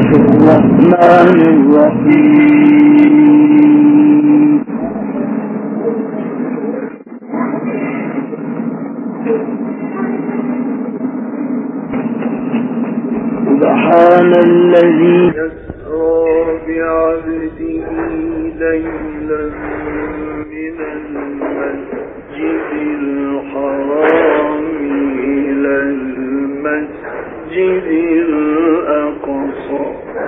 الرحمن الرحيم سبحان الذي يسرى بعبده ليلا من المسجد الحرام إلى المسجد الأقصى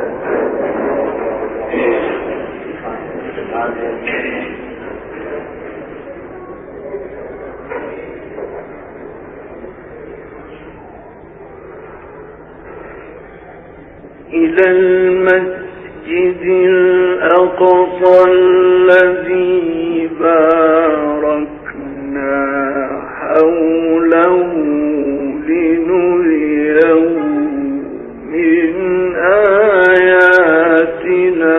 إلى المسجد الأقصى الذي باركنا حوله لنريه من آياتنا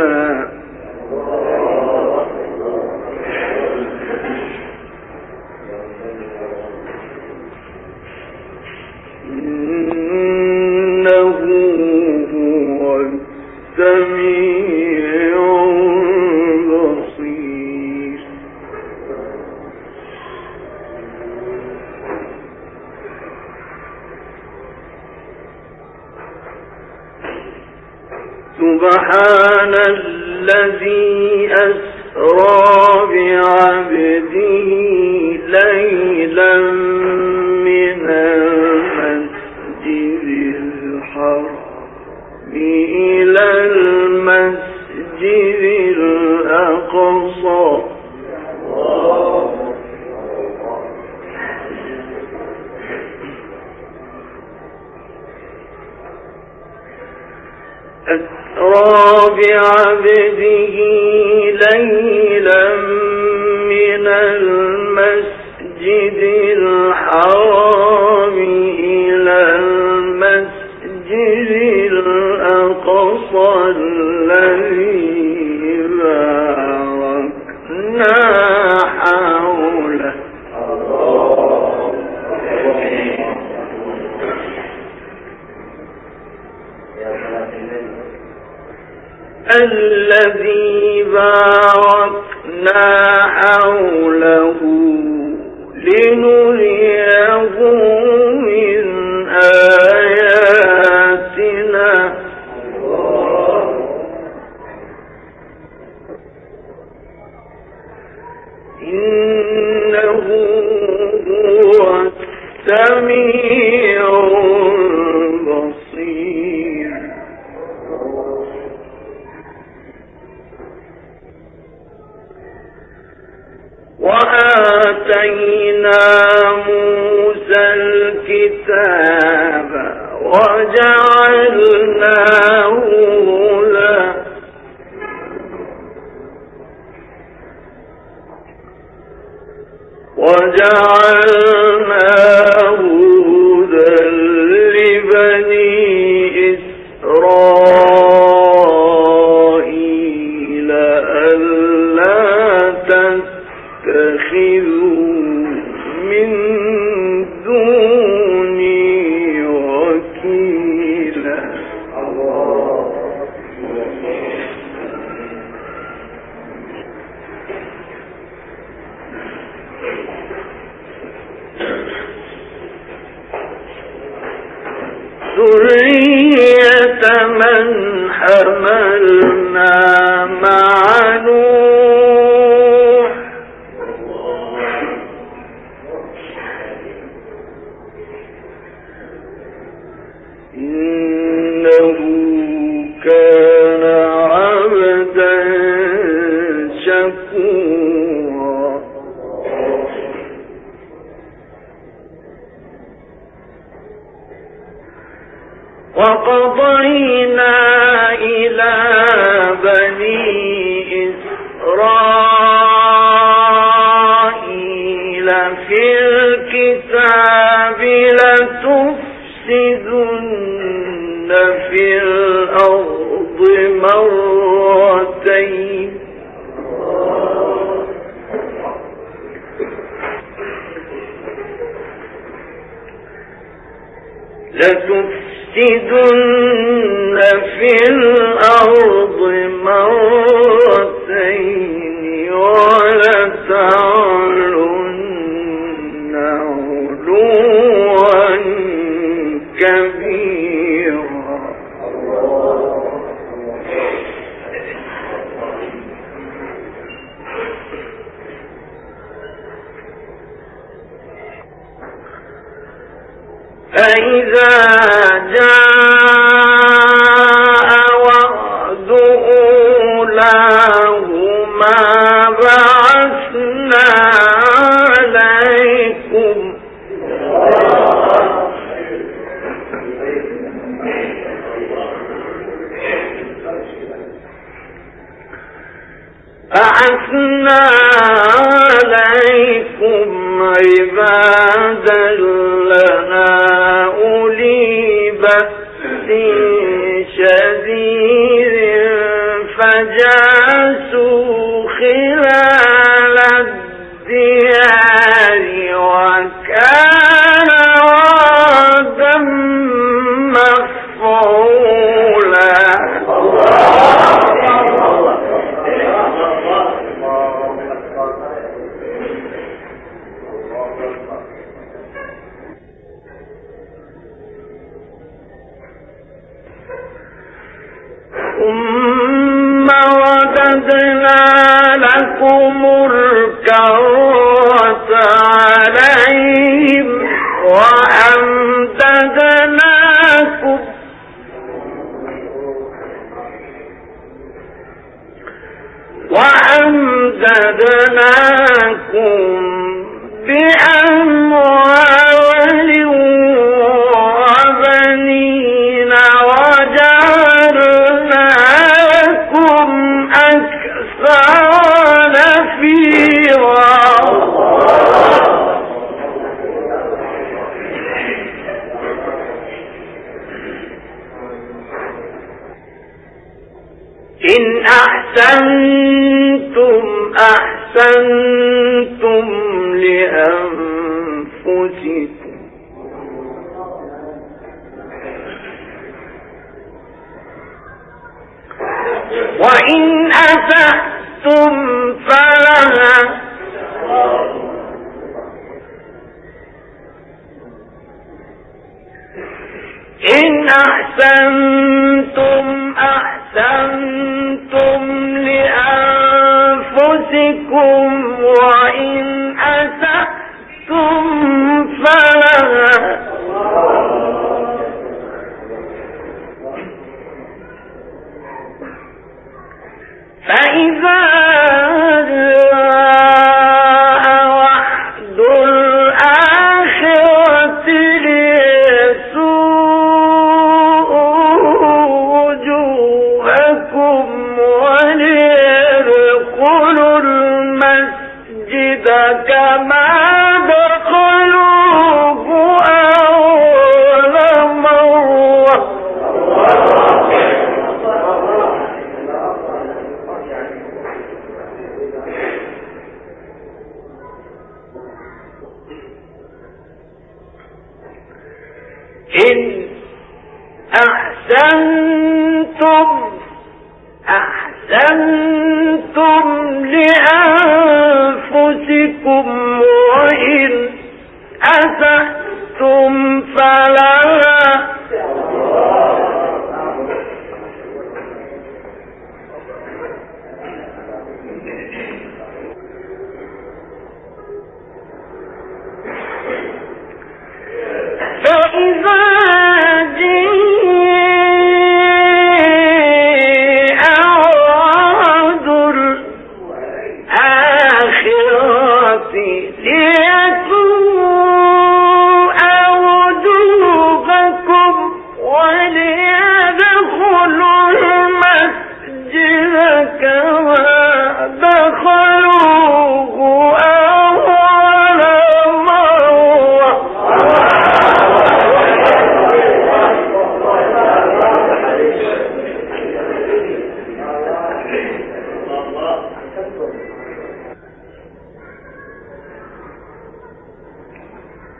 إنه هو السميع البصير سبحان الذي أسرى بعبده ليلا من المسجد الحرام إلى المسجد الأقصى أسرى بعبده ليلا من المسجد الحرام إلى المسجد الأقصى الذي باركنا حوله الذي باركنا حوله لنريه من آياتنا إنه هو السميع البصير وآتينا موسى الكتاب وجعلناه هدى لبني إسرائيل ألا تتخذوا من دوني وكيلا ذرية من حملنا مع نوح إنه كان عبدا شكورا وقضينا إلى بني إسرائيل في الكتاب لتفسدن في الأرض مرتين لتفسدن في الأرض مرتين ولتعلن علوا كبيرا. فإذا جاء وعد أولاهما بعثنا عليكم عبادا لنا أولي بأس شديد فجاسوا خلال الديار وكان وعدا مفعولا. ثم رددنا لكم الكرة عليهم وأمددناكم بأموال وبنين وجعلناكم أكثر نفيرا. إن أحسنتم أحسنتم لأنفسكم وإن أسأتم فلها إن أحسنتم أحسنتم لأنفسكم وإن أسأتم فلها فإذا جاء وعد الآخرة ليسوءوا وجوهكم وليدخلوا المسجد كما دخلوه أول مرة إن أحسنتم أحسنتم لأنفسكم وإن أسأتم فلها فإذا جاء وعد الآخرة ليسوء وجوهكم وليدخلوا المسجد كما دخلوه أول مرة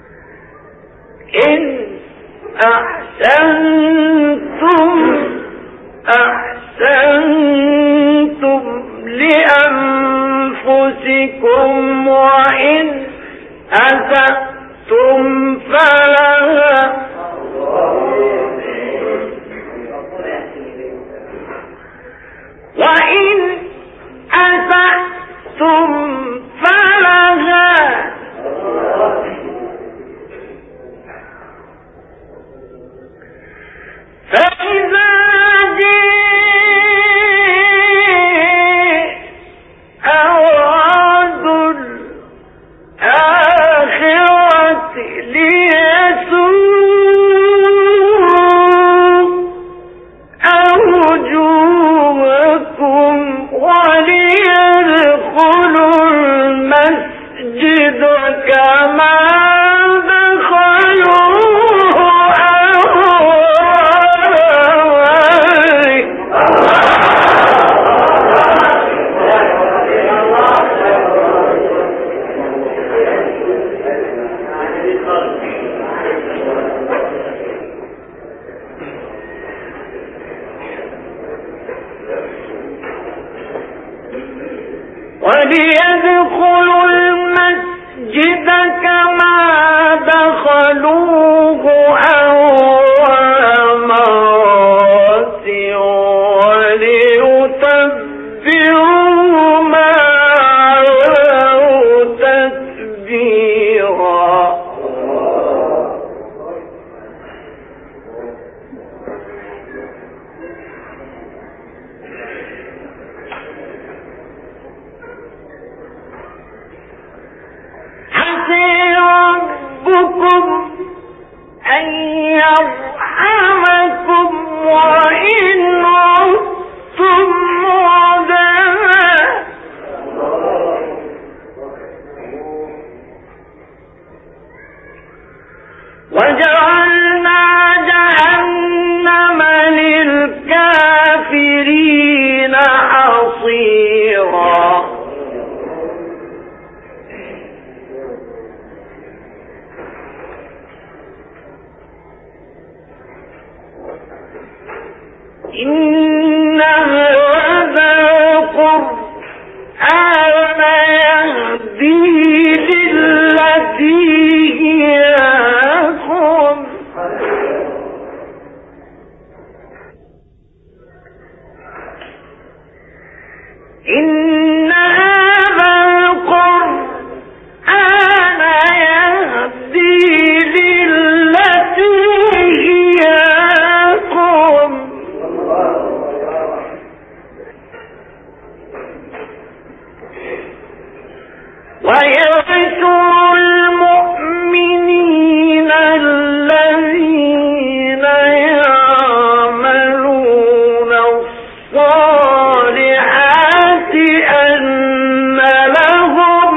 إن أحسنتم أحسنتم لأنفسكم وإن أسأتم فلها فإذا جاء وعد الآخرة ليسوءوا وجوهكم وليدخلوا المسجد كما وليدخلوا المسجد كما دخلوه أول مرة وليتبروا ما علوا تتبيرا. ربكم أن يرحمكم وإن عدتم عدلا وجعلنا جهنم للكافرين حصيرا. إن هذا القرآن يهدي للتي هي أقوم إن هذا القرآن يهدي للتي هي أقوم ويبشر المؤمنين الذين يعملون الصالحات أن لهم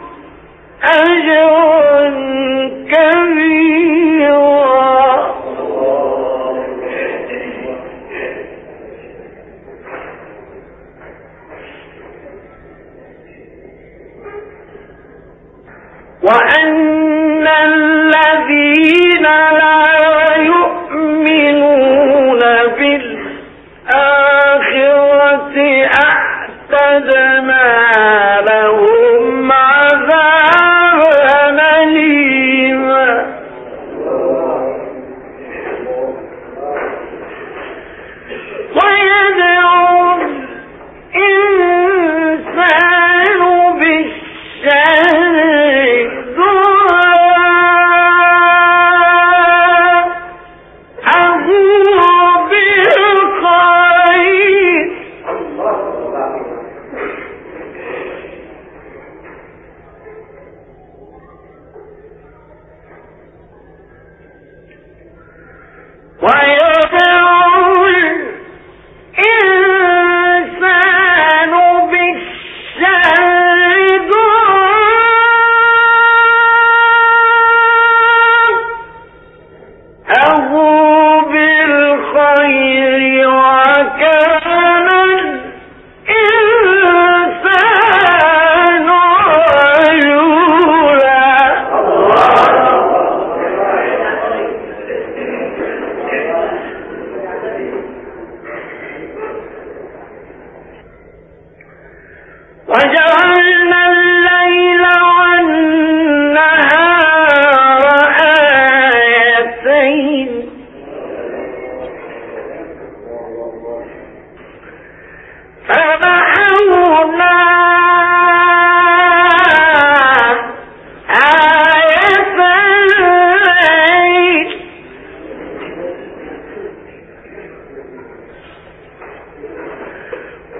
أجرا كبيرا. وأن الذين لا يؤمنون بالآخرة أعتدنا لهم عذابا أليما. ويدعو الإنسان بالشر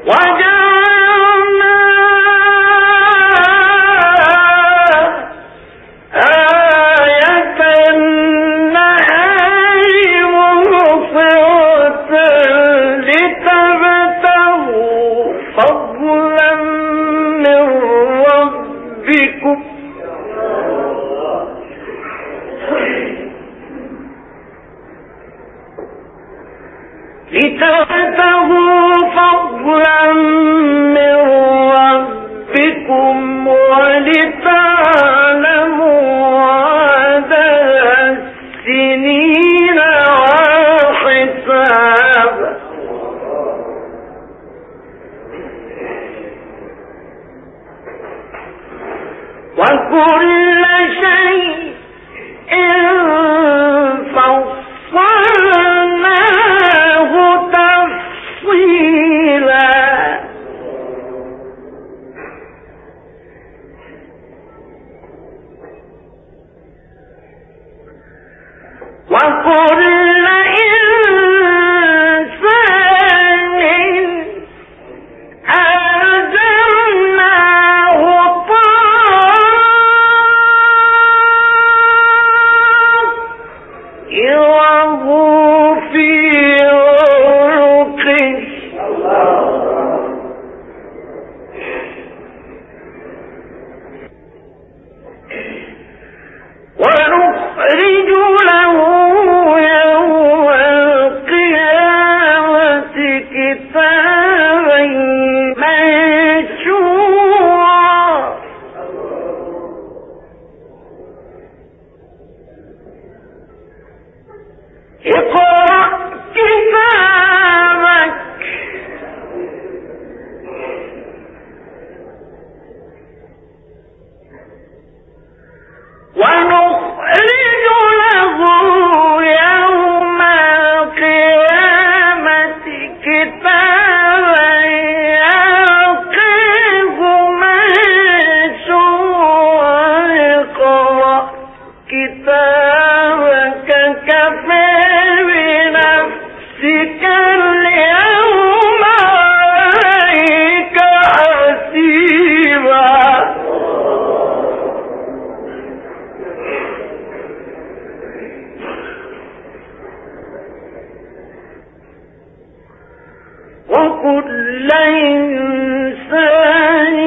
لتبتغوا فضلا من ربكم ولتعلموا عدد السنين والحساب وكل شيء فصلناه تفصيلا وكل إنسان ألزمناه طائره في عنقه ونخرج له يوم القيامة كتابا منشورا اقرأ كتابك ونخرج له يوم القيامة كتابا يلقيه منشورا اقرأ كتابك كفى بنفسك اليوم عليك حسيبا وكل إنسان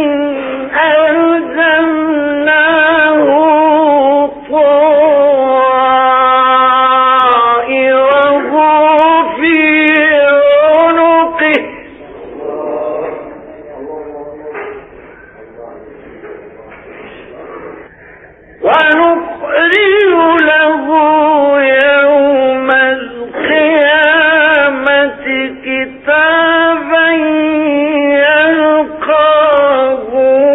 ألزمناه طائره في عنقه ونخرج له يوم القيامة كتابا يلقاه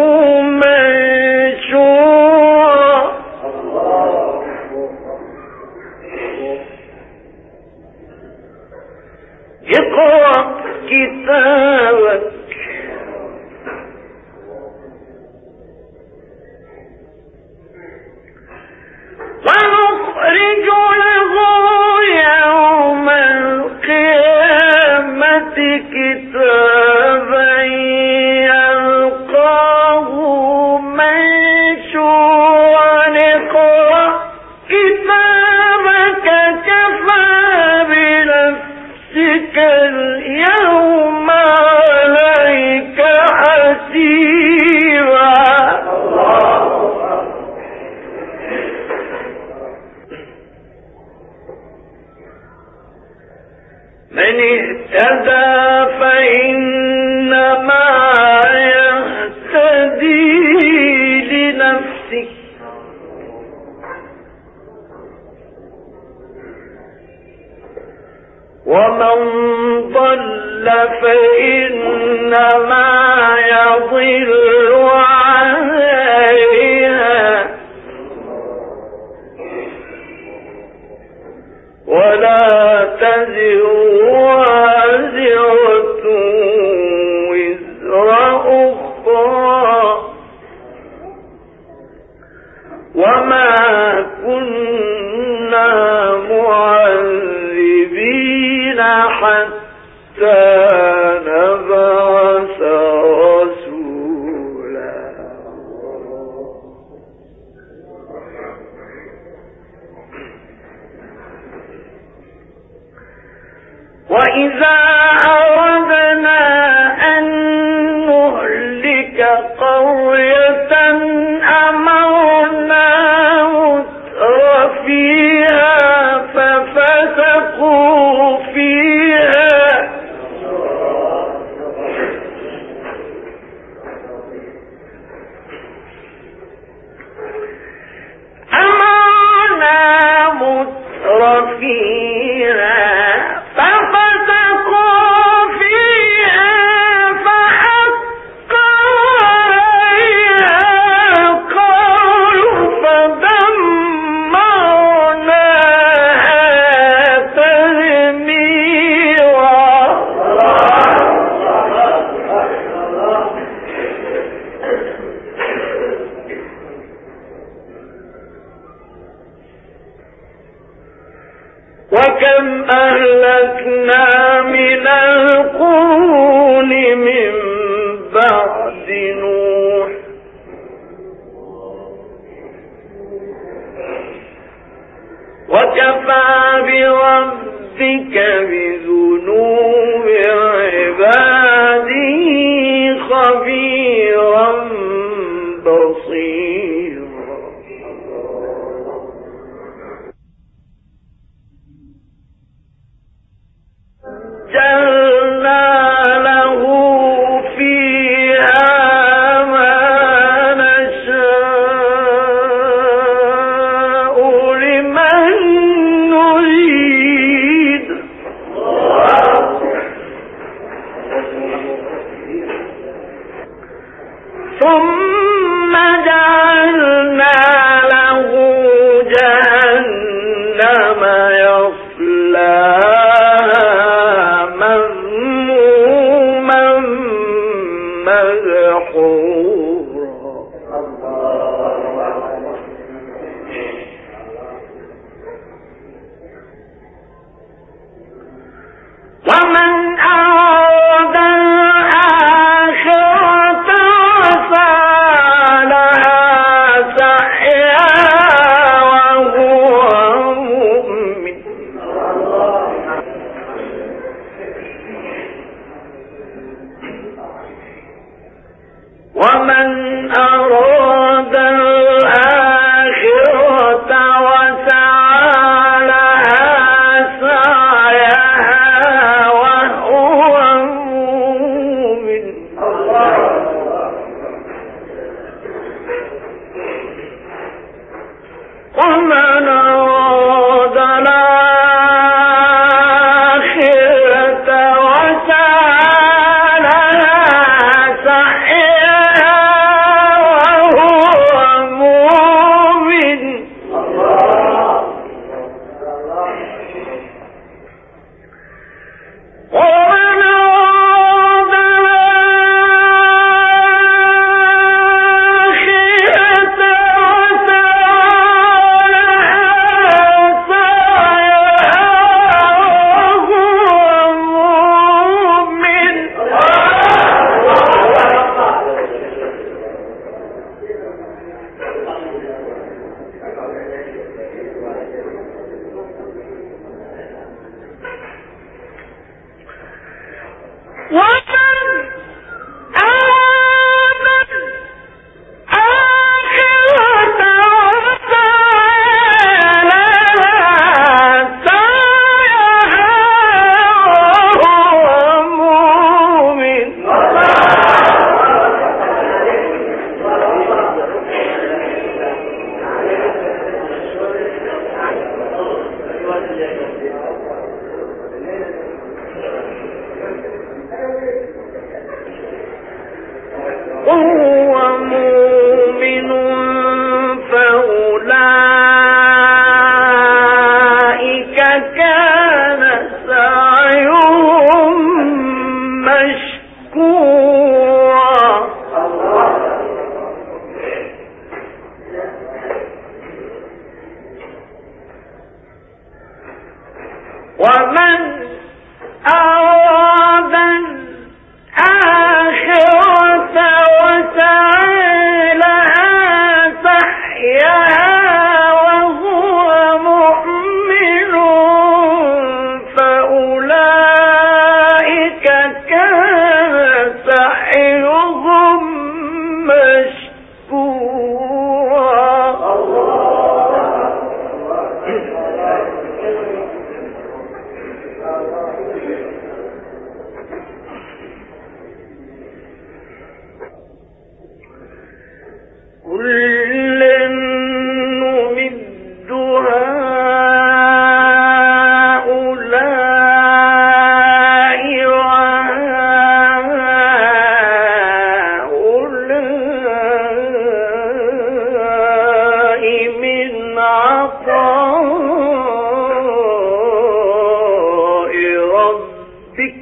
منشورا اقرأ كتابك ونخرج له يوم القيامة كتابا يلقاه منشورا اقرأ كتابك كفى بنفسك اليوم عليك حسيبا من اهتدى فإنما يهتدي لنفسه ومن ضل فإنما يضل عليها ولا تزر وازرة وزر أخرى وما كنا معذبين حتى نبعث ثم جعلنا له جهنم يصلاها مذموما مدحورا ومن أراد الآخرة وسعى لها سعيها وهو مؤمن ومن أراد الآخرة وسعى لها سعيها وهو مؤمن ومن أراد الآخرة وسعى لها سعيها وهو مؤمن ومن أراد الآخرة وسعى لها سعيها وهو مؤمن ومن آمن آخرة وسعى لها سعيها وهو مؤمن وهو مؤمن فأولئك كان سعيهم مشكورا ومن أراد الآخرة وسعى لها سعيها وهو مؤمن فأولئك كان سعيهم مشكورا كل نمد هؤلاء وهؤلاء من عطاء ربك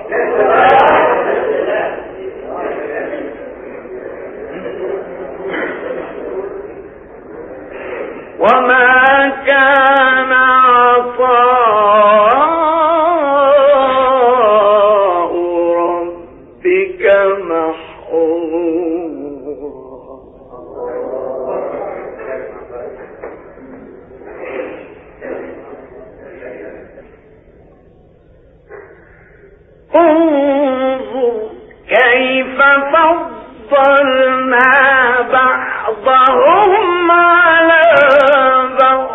وما كان عطاء ربك محظورا انظر كيف فضلنا بعضهم على بعض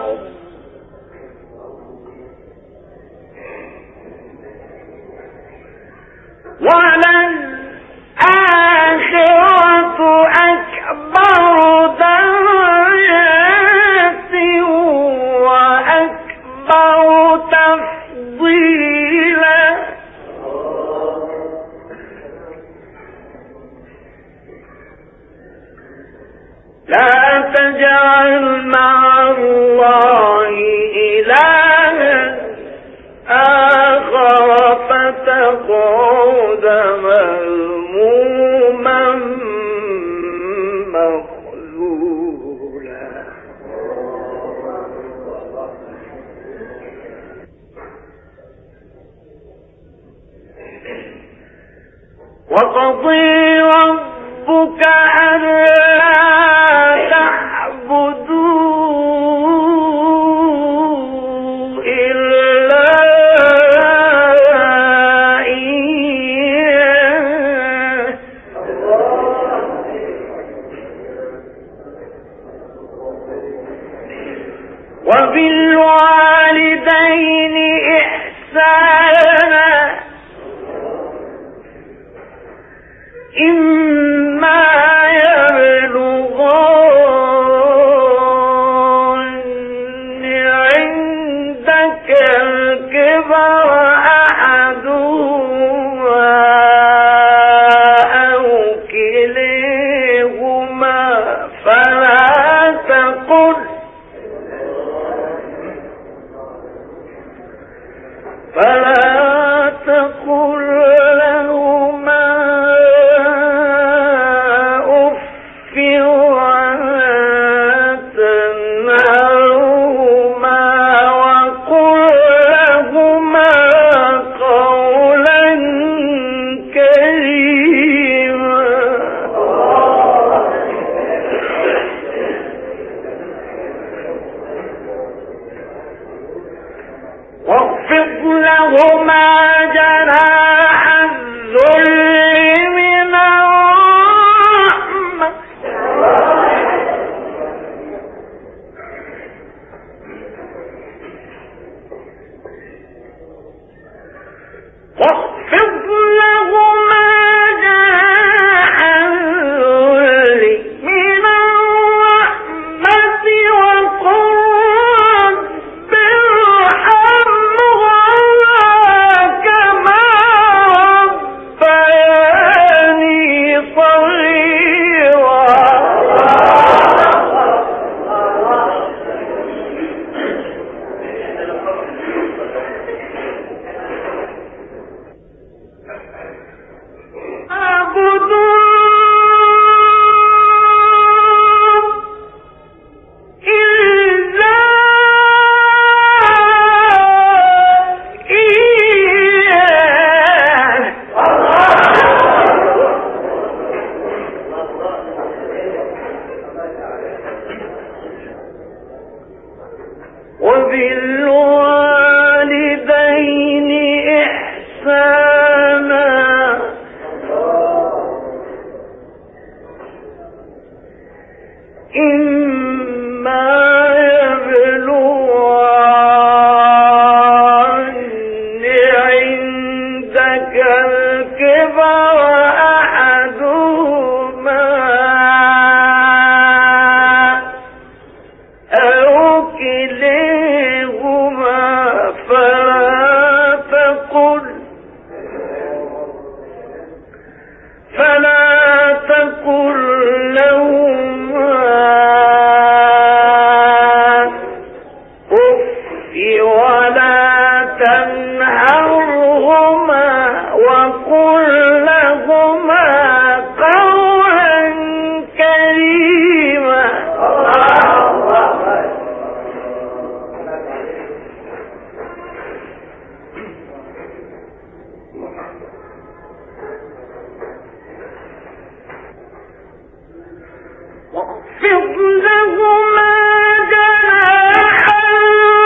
وللآخرة أكبر درجات وأكبر تفضيلا تجعل مع الله إلها آخر فتقعد مذموما مخذولا. وقضي ربك ألا تعبدوا إلا إياه وبالوالدين إحسانا إما يبلغن عندك الكبر أحدهما أو كليهما فلا تقل لهما أف ولا تنهرهما وقل لهما قولا كريما. واخفض لهما جناح الذل من الرحمة واخفض لهما جناح الذل من الرحمة وقل رب ارحمهما كما ربياني صغيرا. وبالوالدين إحسانا إما يبلغن عندك الكبر أحدهما أو كليهما فلا تقل لهما أف ولا تنهرهما وقل لهما قولا كريما. واخفض لهما جناح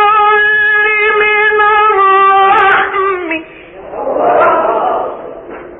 الذل من الرحمة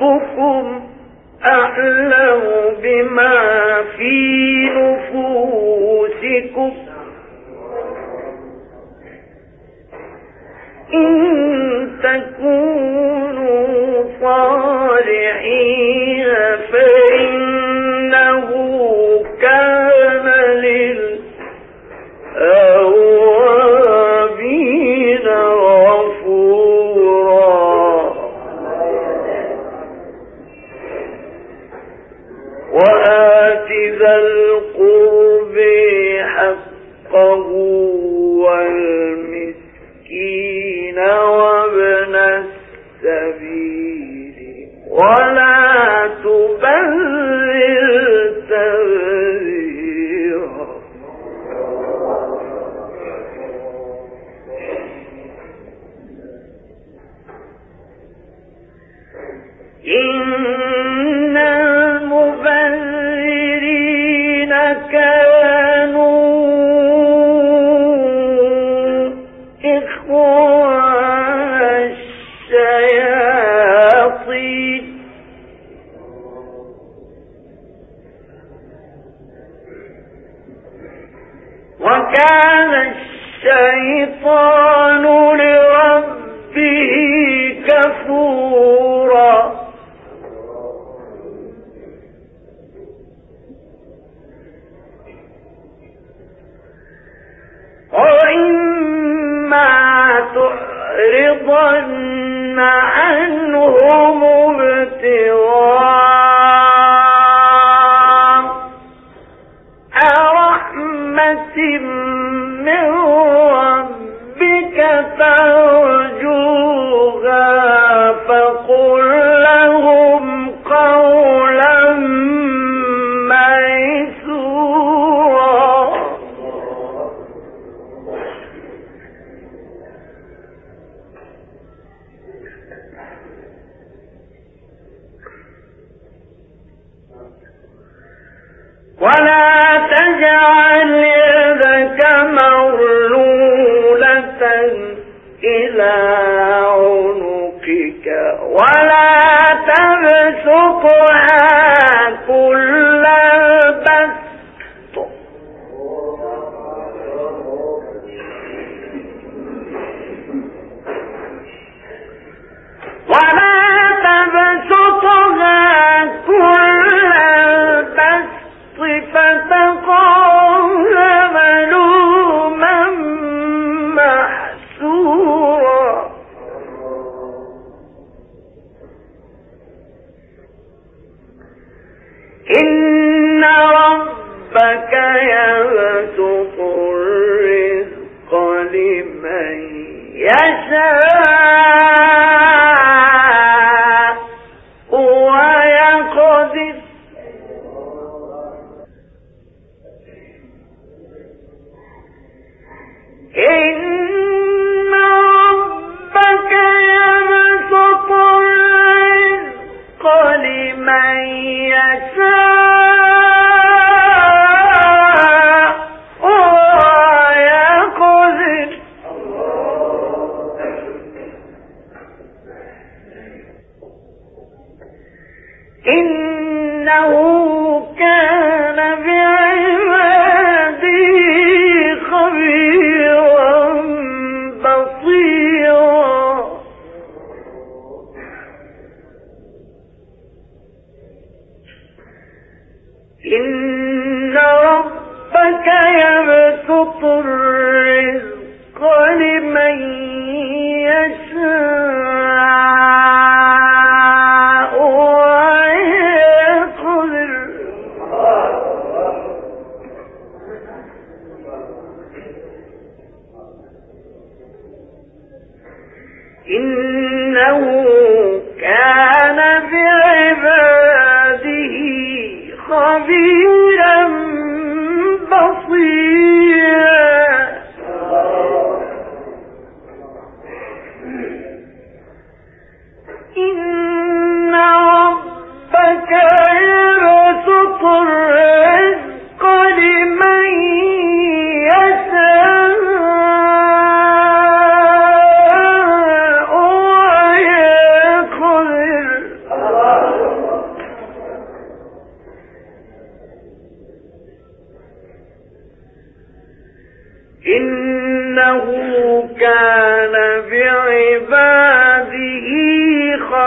ربكم أعلم بما في نفوسكم إن تكونوا صالحين فإنه كان للأوابين غفورا وآت ذا القرب حقه والمسكين وابن السبيل ولا تبذر تبذيرا إن المبذرين كانوا إخوان الشياطين وكان الشيطان لربه كفورا وإما تعرضن عنهم ابتغاء رحمة من ربك ترجوها فقل لهم قولا ميسورا ولا تجعل يدك مغلولة إلى عنقك ولا تبسطها كل البسط فتقول ملوما محسورا إن ربك يبسط الرزق لمن يشاء ويقدر إن ربك يبسط الرزق لمن يشاء ويقدر إنه كان بعباده خبيرا بصيرا إن ربك يبسط الرزق لمن يشاء ويقدر إنه كان بعباده خبيرا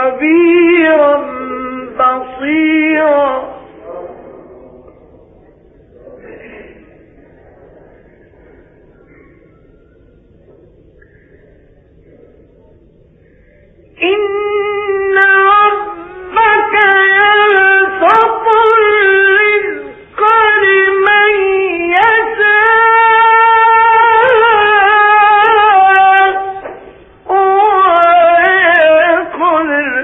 خبيرا بصيرا إن ربك يبسط الرزق لمن يشاء ويقدر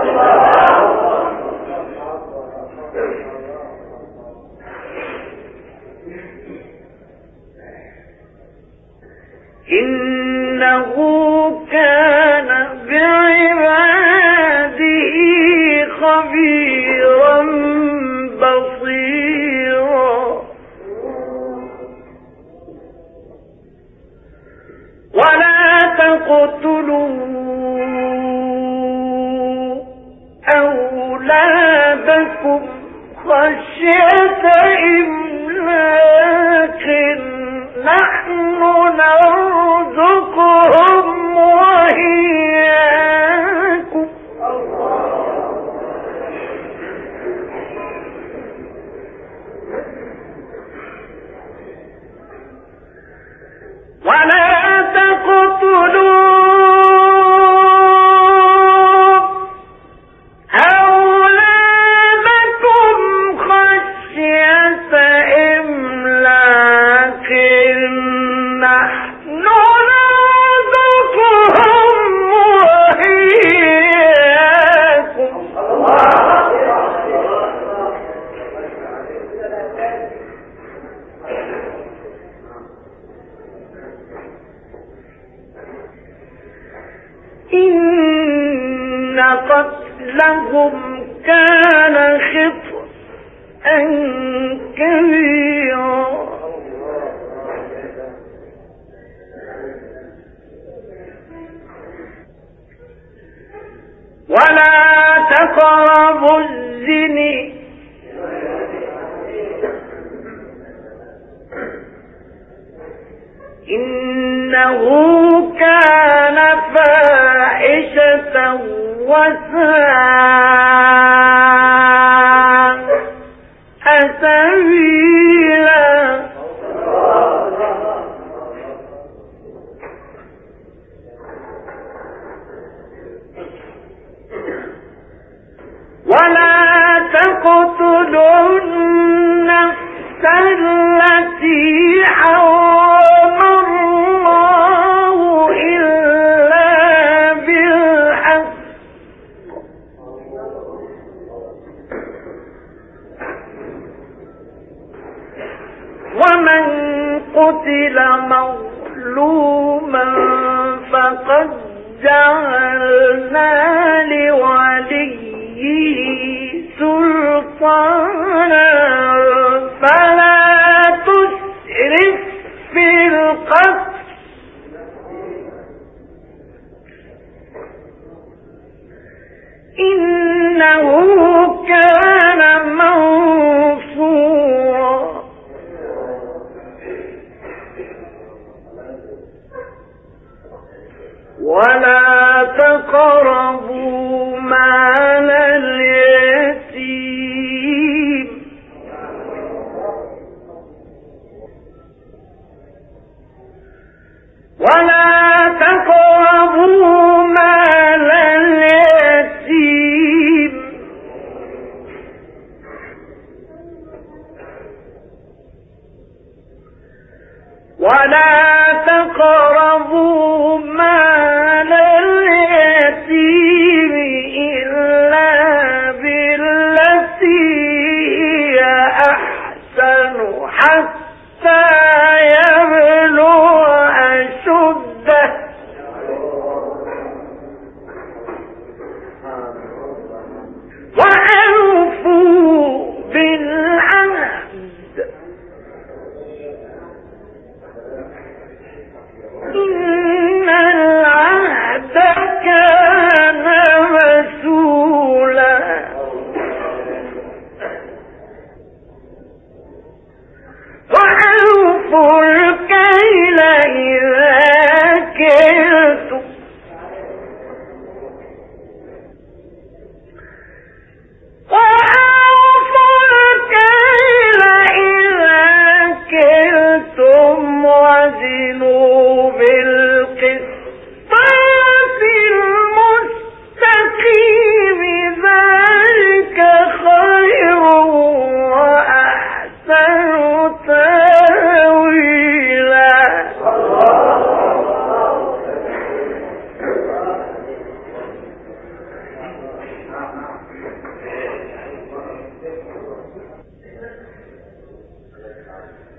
إنه كان بعباده خبيرا بصيرا ولا تقتلوا أولادكم خشية إملاق نحن نرزقهم وإياكم ولا تقتلوا أولادكم خشية إملاق نحن نرزقهم وإياكم إن قتلهم كان خطأ كبيرا ولا تقربوا الزنا إنه كان فاحشة وساء سبيلا ولا تقتلوا النفس التي حرم الله إلا بالحق ومن قتل مظلوما فقد جعلنا لوليه سلطانا فلا تسرف في القتل إنه كان منصورا ولا تقربوا مال اليتيم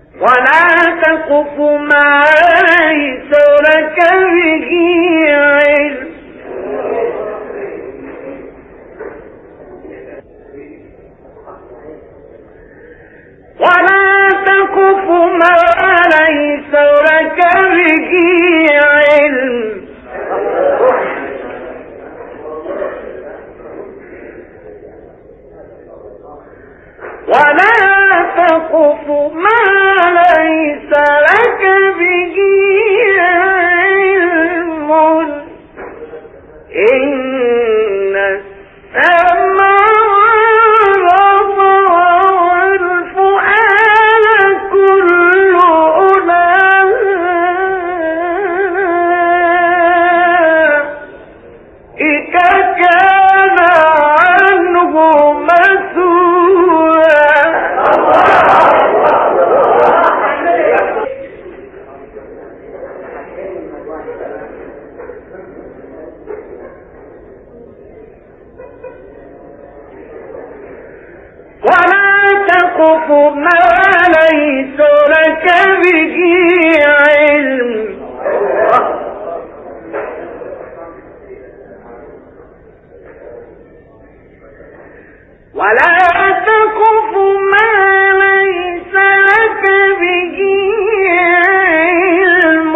ولا تقف ما ليس لك به علم ولا تقف ما ليس لك به علم ولا تقف ما ليس لك به علم إن السمع والبصر والفؤاد كل أولئك كان عنه ولا تقف ما ليس لك به علم ولا تقف ما ليس لك به علم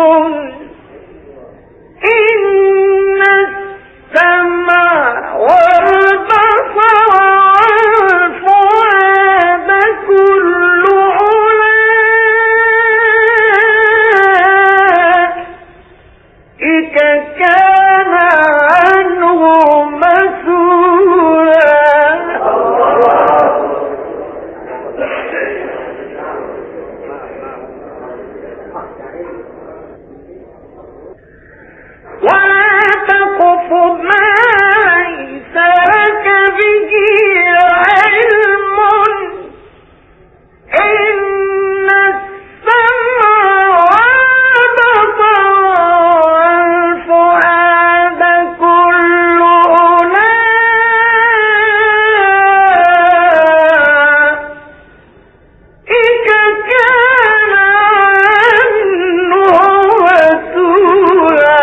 إن السمع والبصر والفؤاد كل أولئك كان عنه مسؤولا ولا تقف ما ليس لك به علم إن السمع والبصر والفؤاد كل أولئك كان عنه مسؤولا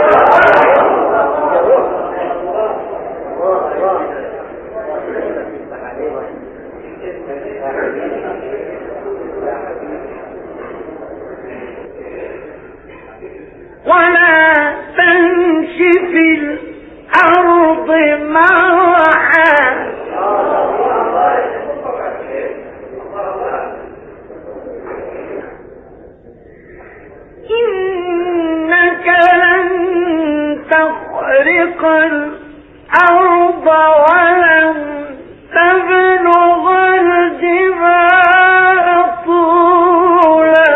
ولا تمش في الأرض مرحا إنك لن تخرق الأرض ولن تبلغ الجبال طولا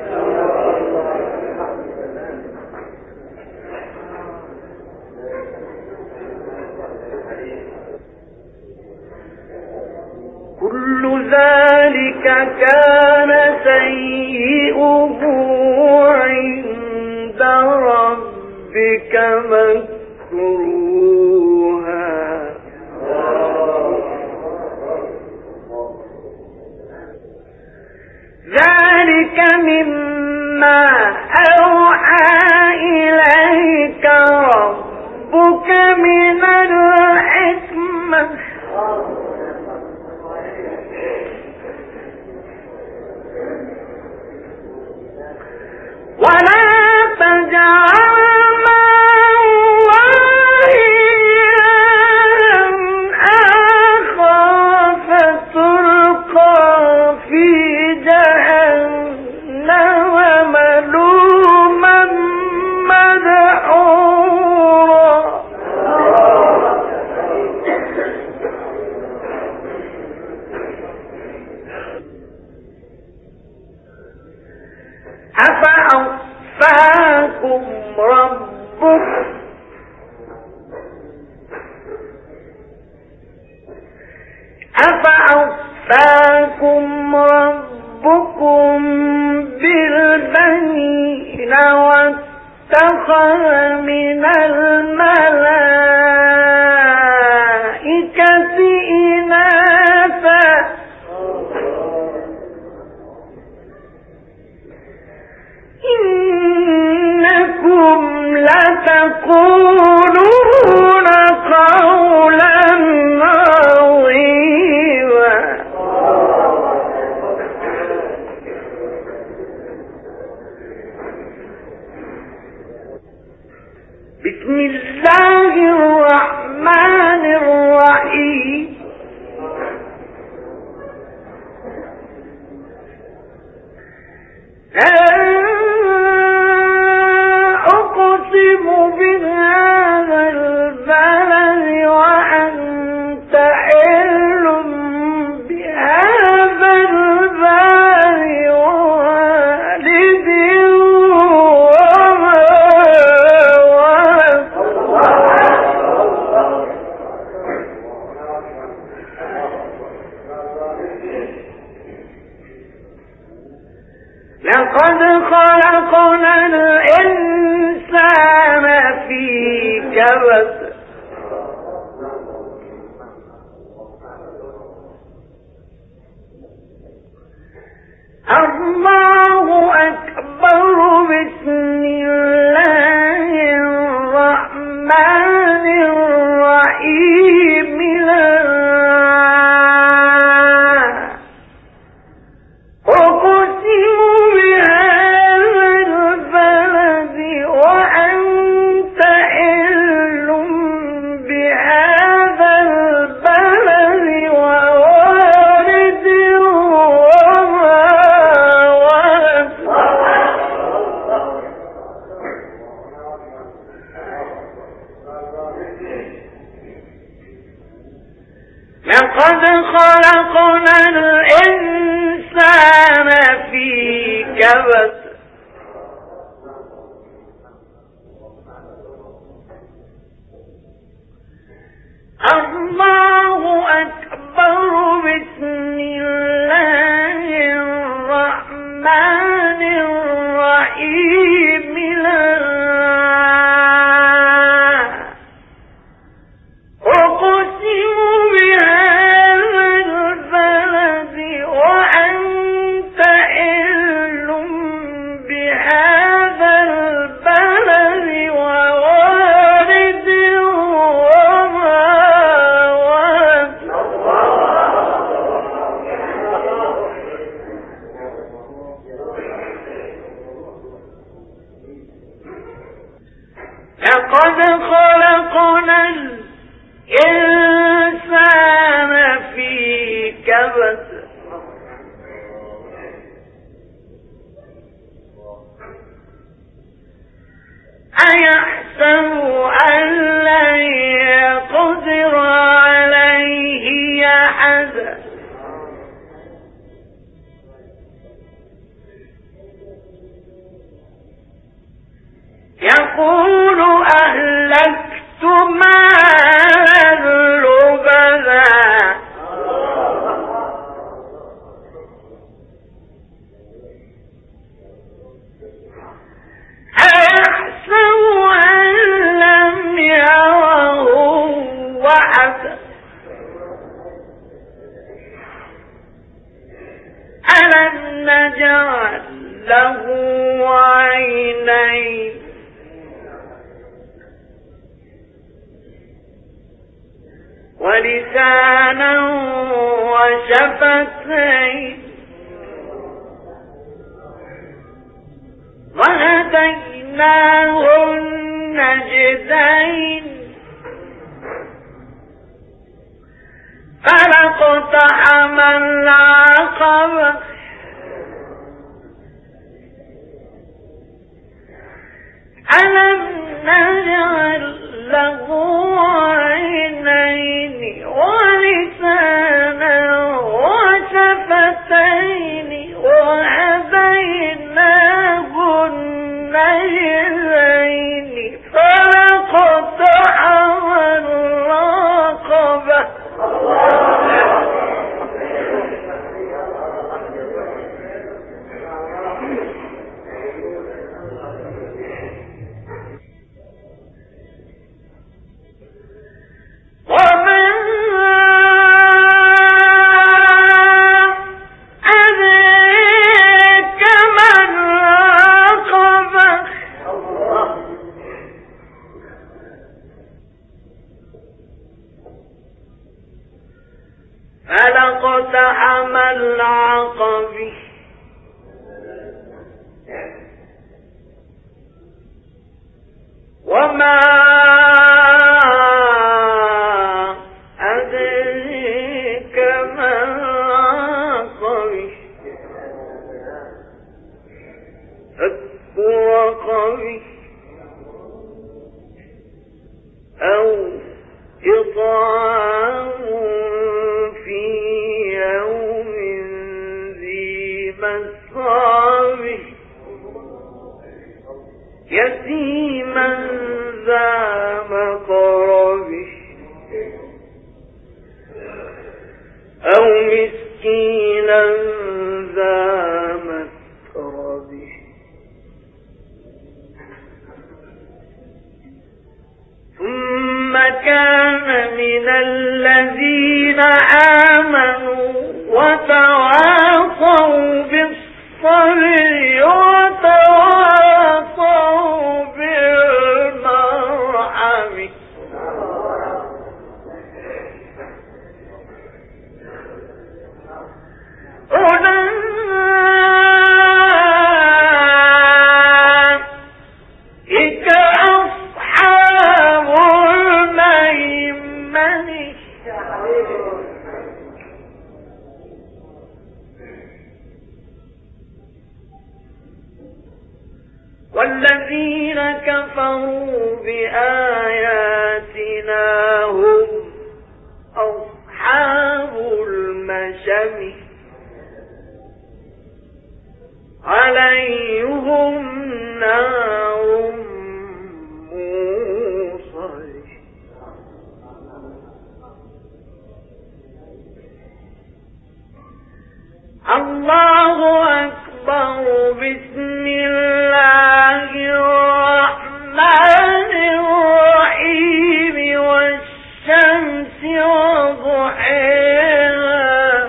كل ذلك كان سيئه عند ربك مكروها ذلك مما أوحى إليك ربك من الحكمة ولا تجعل مع الله إلها آخر فتلقى في جهنم ملوما مدحورا أفأصفاكم ربكم بالبنين واتخذ من الملائكة إناثا لقد خلقنا الإنسان في كبد الله أكبر. بسم الله الرحمن الرحيم. أقسم بهذا البلد وأنت حل بهذا البلد ووالد وما ولد. لقد خلقنا الإنسان في كبد الله أكبر. بسم الله الرحمن الرحيم. أقسم بهذا البلد وأنت حل بهذا البلد ووالد وما ولد. لقد خلقنا الإنسان في كبد أيحسب أن لن يقدر عليه أحد يقول أهلكت مالا لبدا أيحسب أن لم يره أحد ألم نجعل له عينين ولسانا وشفتين وهديناه النجدين فلاقتحم العقبة ألم نجعل له عينين ولسانا وشفتين وهديناه النجدين فلاقتحم العقبة فلاقتحم العقبة وما أدريك ما العقبة فك رقبة أو إطعام في يوم ذي مسغبة يتيما ذا مقربة أو مسكينا ذا متربة الذين آمنوا وتواصوا بالصبر وتواصوا بالمرحمة. أولئك أصحاب الميمنة. والذين كفروا بآياتنا هم أصحاب المشأمة عليهم نار موصدة. الله أكبر. بسم الله الرحمن الرحيم. والشمس وضحاها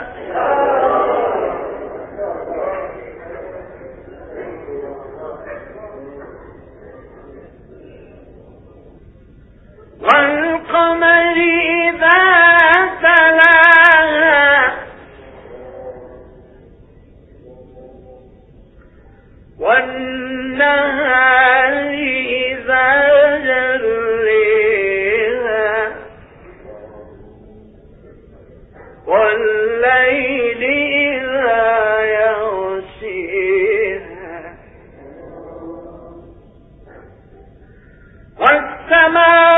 والقمر إذا تلاها والنهار إذا جليها والليل إذا يغشيها والسماء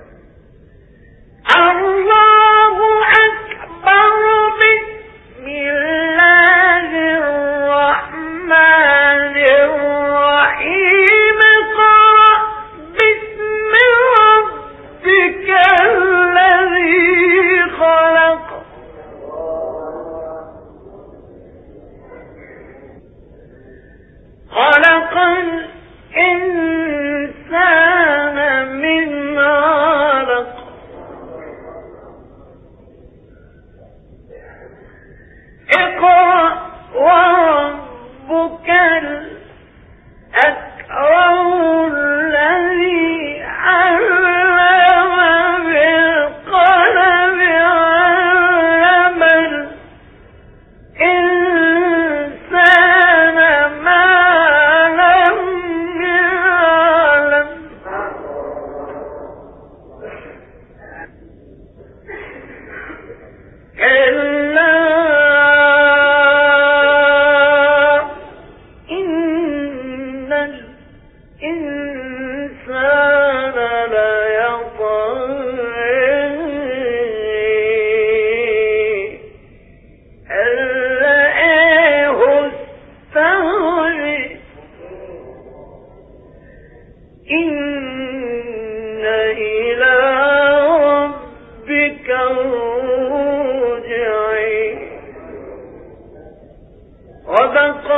صدق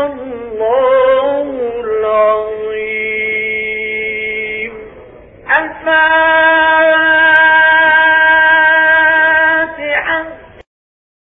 الله العظيم.